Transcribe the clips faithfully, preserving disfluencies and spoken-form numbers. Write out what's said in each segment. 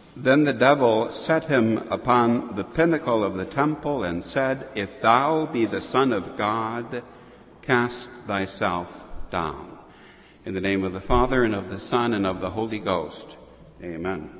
Then the devil set him upon the pinnacle of the temple and said, "If thou be the Son of God, cast thyself down." In the name of the Father, and of the Son, and of the Holy Ghost. Amen.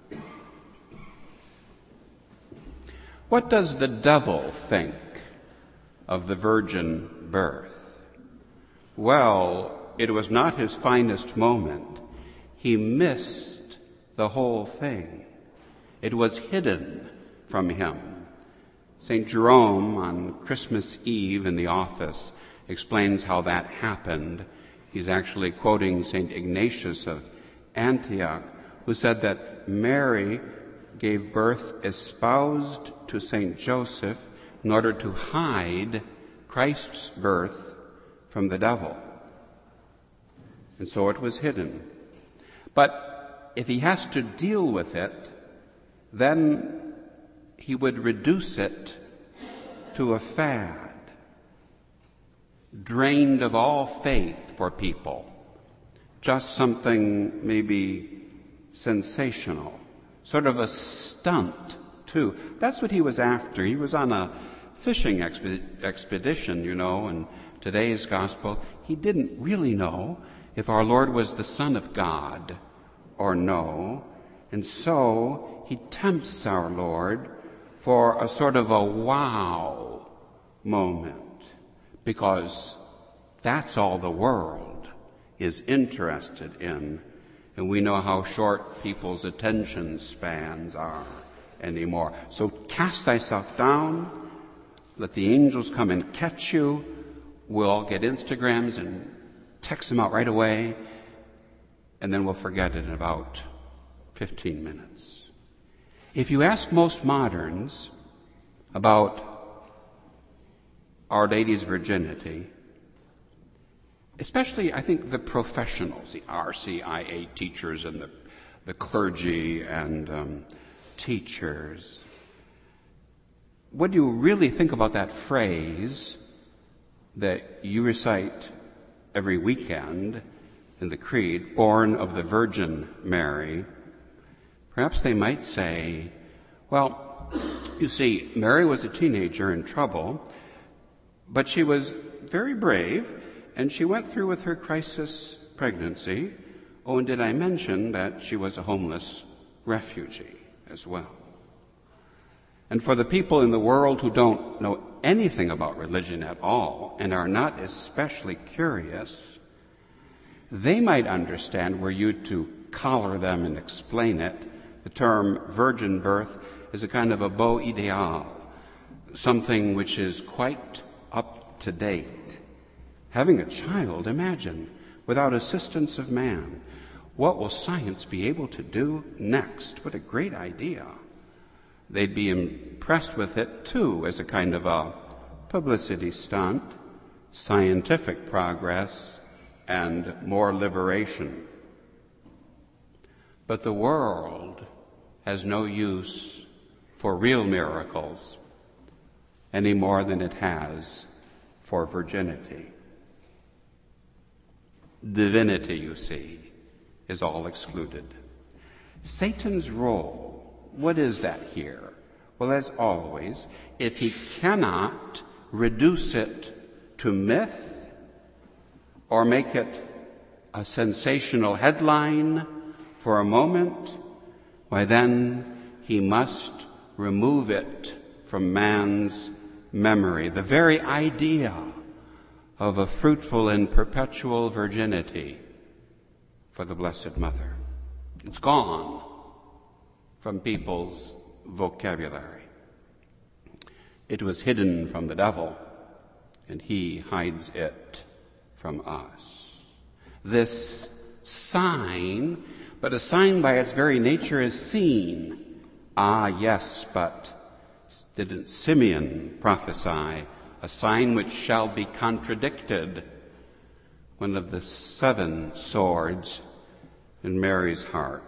What does the devil think of the virgin birth? Well, it was not his finest moment. He missed the whole thing. It was hidden from him. Saint Jerome, on Christmas Eve in the office, explains how that happened. He's actually quoting Saint Ignatius of Antioch, who said that Mary gave birth espoused to Saint Joseph in order to hide Christ's birth from the devil. And so it was hidden. But if he has to deal with it, then he would reduce it to a fad, drained of all faith for people, just something maybe sensational, sort of a stunt, too. That's what he was after. He was on a fishing exp- expedition, you know, in today's gospel. He didn't really know if our Lord was the Son of God or no, and so he tempts our Lord for a sort of a wow moment, because that's all the world is interested in, and we know how short people's attention spans are anymore. So cast thyself down, let the angels come and catch you. We'll all get Instagrams and text them out right away, and then we'll forget it in about fifteen minutes. If you ask most moderns about Our Lady's virginity, especially, I think, the professionals, the R C I A teachers and the, the clergy and um, teachers, what do you really think about that phrase that you recite every weekend in the Creed, born of the Virgin Mary? Perhaps they might say, well, you see, Mary was a teenager in trouble, but she was very brave, and she went through with her crisis pregnancy. Oh, and did I mention that she was a homeless refugee as well? And for the people in the world who don't know anything about religion at all and are not especially curious, they might understand, were you to collar them and explain it, the term virgin birth is a kind of a beau ideal, something which is quite up to date. Having a child, imagine, without assistance of man. What will science be able to do next? What a great idea. They'd be impressed with it, too, as a kind of a publicity stunt, scientific progress, and more liberation. But the world has no use for real miracles any more than it has for virginity. Divinity, you see, is all excluded. Satan's role, what is that here? Well, as always, if he cannot reduce it to myth or make it a sensational headline for a moment, why then he must remove it from man's memory. The very idea of a fruitful and perpetual virginity for the Blessed Mother, it's gone from people's vocabulary. It was hidden from the devil, and he hides it from us. This sign, but a sign by its very nature, is seen. Ah, yes, but didn't Simeon prophesy a sign which shall be contradicted? One of the seven swords in Mary's heart.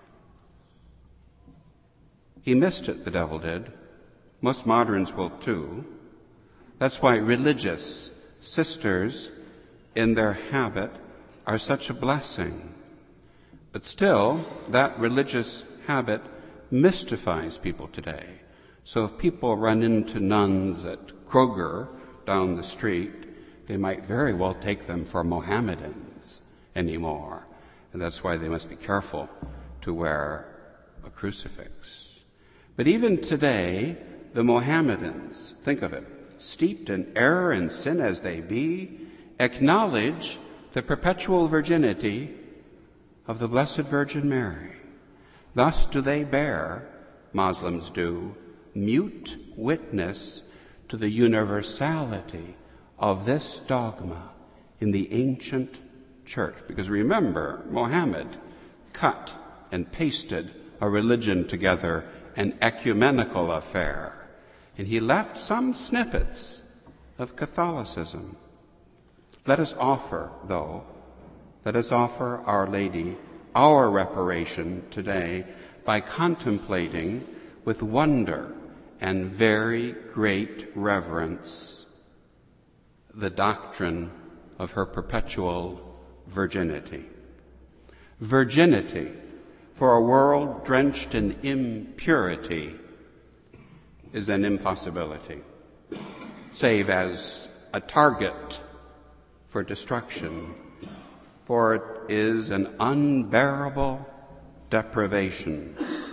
He missed it, the devil did. Most moderns will too. That's why religious sisters in their habit are such a blessing. But still, that religious habit mystifies people today. So if people run into nuns at Kroger down the street, they might very well take them for Mohammedans anymore. And that's why they must be careful to wear a crucifix. But even today, the Mohammedans, think of it, steeped in error and sin as they be, acknowledge the perpetual virginity of the Blessed Virgin Mary. Thus do they bear, Muslims do, mute witness to the universality of this dogma in the ancient church. Because remember, Mohammed cut and pasted a religion together, an ecumenical affair, and he left some snippets of Catholicism. Let us offer, though, let us offer Our Lady our reparation today by contemplating with wonder and very great reverence the doctrine of her perpetual virginity. Virginity for a world drenched in impurity is an impossibility, save as a target for destruction, for it is an unbearable deprivation.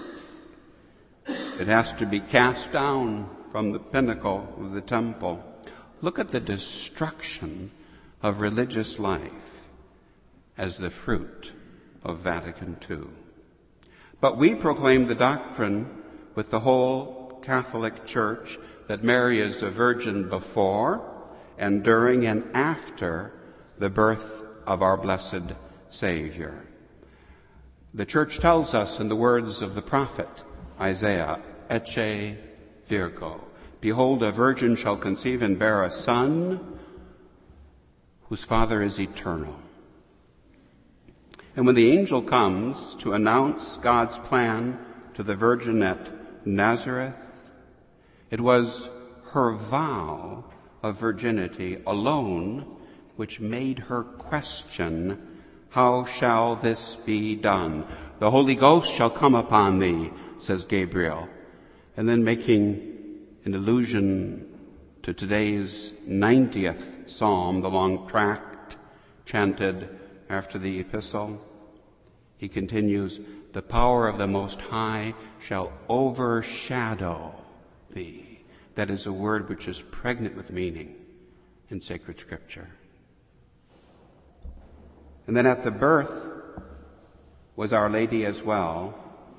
It has to be cast down from the pinnacle of the temple. Look at the destruction of religious life as the fruit of Vatican Two. But we proclaim the doctrine with the whole Catholic Church that Mary is a virgin before and during and after the birth of our blessed Savior. The Church tells us in the words of the prophet Isaiah, Ecce Virgo, behold, a virgin shall conceive and bear a son whose father is eternal. And when the angel comes to announce God's plan to the virgin at Nazareth, it was her vow of virginity alone which made her question, how shall this be done? The Holy Ghost shall come upon thee, says Gabriel. And then making an allusion to today's ninetieth psalm, the long tract chanted after the epistle, he continues, the power of the Most High shall overshadow thee. That is a word which is pregnant with meaning in sacred scripture. And then at the birth was Our Lady as well,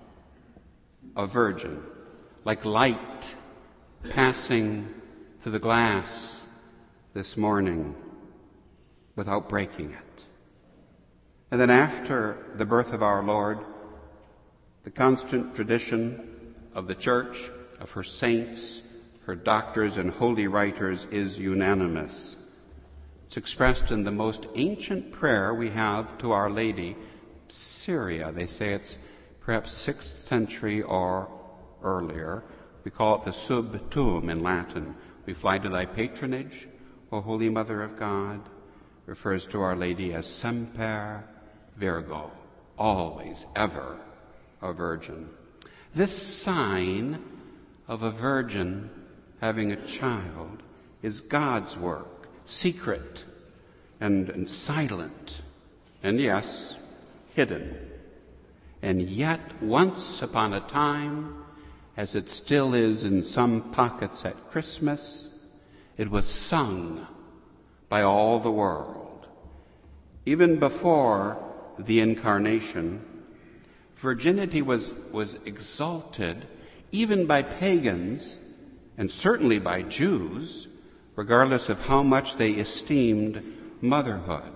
a virgin, like light passing through the glass this morning without breaking it. And then after the birth of our Lord, the constant tradition of the Church, of her saints, her doctors and holy writers is unanimous. It's expressed in the most ancient prayer we have to Our Lady, Syria. They say it's perhaps sixth century or earlier. We call it the Sub Tuum in Latin. We fly to thy patronage, O Holy Mother of God. Refers to Our Lady as Semper Virgo, always, ever a virgin. This sign of a virgin having a child is God's work, secret and, and silent, and yes, hidden. And yet, once upon a time, as it still is in some pockets at Christmas, it was sung by all the world. Even before the Incarnation, virginity was, was exalted even by pagans and certainly by Jews, regardless of how much they esteemed motherhood.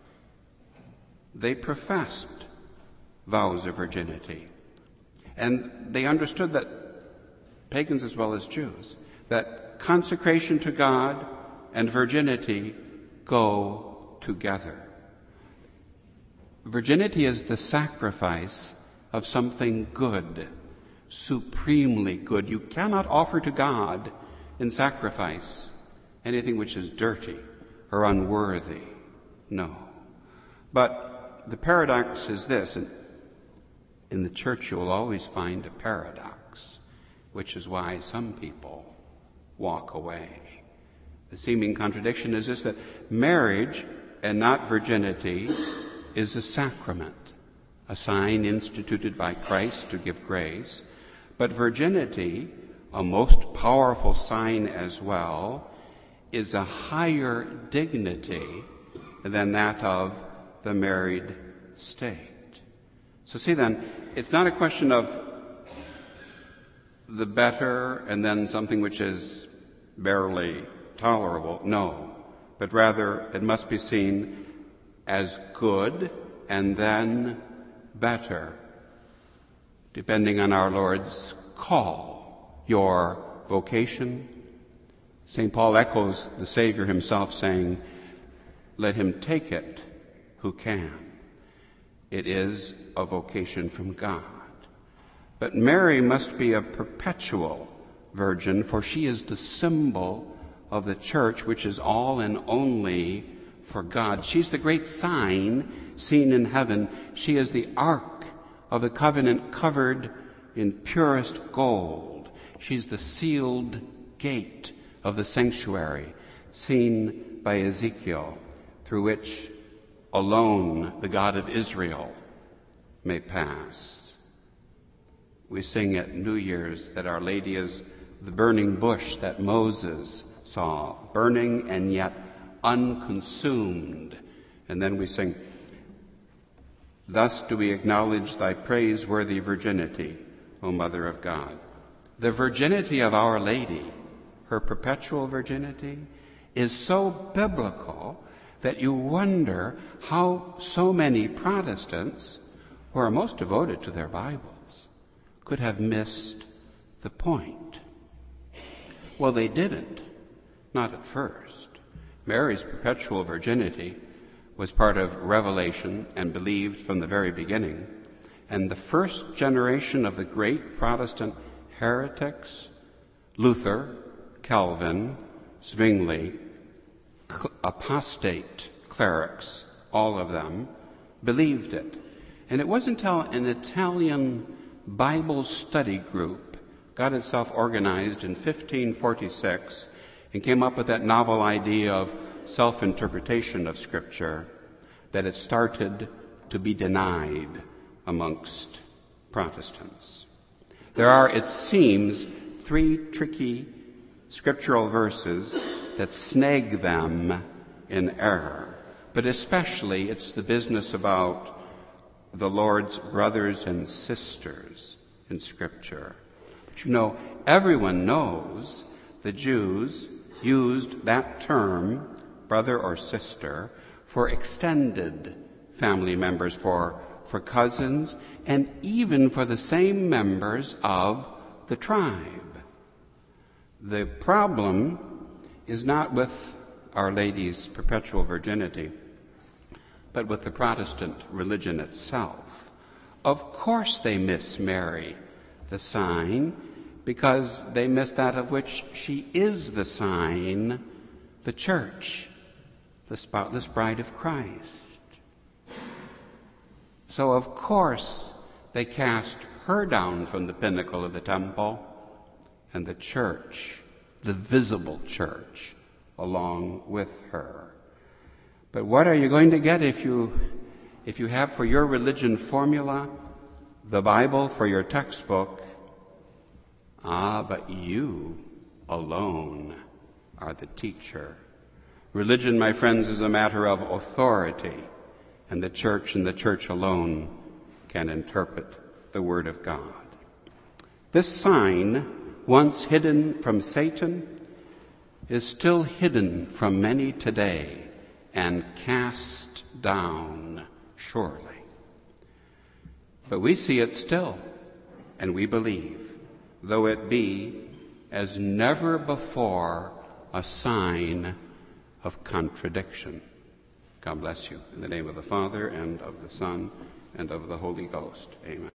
They professed vows of virginity. And they understood that, pagans as well as Jews, that consecration to God and virginity go together. Virginity is the sacrifice of something good, supremely good. You cannot offer to God in sacrifice anything which is dirty or unworthy. No. But the paradox is this, and In the church, you will always find a paradox, which is why some people walk away. The seeming contradiction is this, that marriage and not virginity is a sacrament, a sign instituted by Christ to give grace, but virginity, a most powerful sign as well, is a higher dignity than that of the married state. So see then, it's not a question of the better and then something which is barely tolerable. No, but rather it must be seen as good and then better, depending on our Lord's call, your vocation. Saint Paul echoes the Savior himself saying, "Let him take it who can." It is a vocation from God. But Mary must be a perpetual virgin, for she is the symbol of the church, which is all and only for God. She's the great sign seen in heaven. She is the ark of the covenant covered in purest gold. She's the sealed gate of the sanctuary seen by Ezekiel, through which alone the God of Israel may pass. We sing at New Year's that Our Lady is the burning bush that Moses saw, burning and yet unconsumed. And then we sing, "Thus do we acknowledge thy praiseworthy virginity, O Mother of God." The virginity of Our Lady, her perpetual virginity, is so biblical that you wonder how so many Protestants, who are most devoted to their Bibles, could have missed the point. Well, they didn't, not at first. Mary's perpetual virginity was part of Revelation and believed from the very beginning. And the first generation of the great Protestant heretics, Luther, Calvin, Zwingli, apostate clerics, all of them, believed it. And it wasn't until an Italian Bible study group got itself organized in fifteen forty-six and came up with that novel idea of self-interpretation of Scripture that it started to be denied amongst Protestants. There are, it seems, three tricky scriptural verses that snag them in error. But especially it's the business about the Lord's brothers and sisters in Scripture. But you know, everyone knows the Jews used that term, brother or sister, for extended family members, for, for cousins, and even for the same members of the tribe. The problem is not with Our Lady's perpetual virginity, but with the Protestant religion itself. Of course they miss Mary, the sign, because they miss that of which she is the sign, the church, the spotless bride of Christ. So of course they cast her down from the pinnacle of the temple, and the church, the visible church, along with her. But what are you going to get if you if you have for your religion formula the Bible for your textbook? Ah, but you alone are the teacher. Religion, my friends, is a matter of authority, and the church and the church alone can interpret the Word of God. This sign, once hidden from Satan, is still hidden from many today and cast down surely. But we see it still, and we believe, though it be as never before a sign of contradiction. God bless you. In the name of the Father, and of the Son, and of the Holy Ghost. Amen.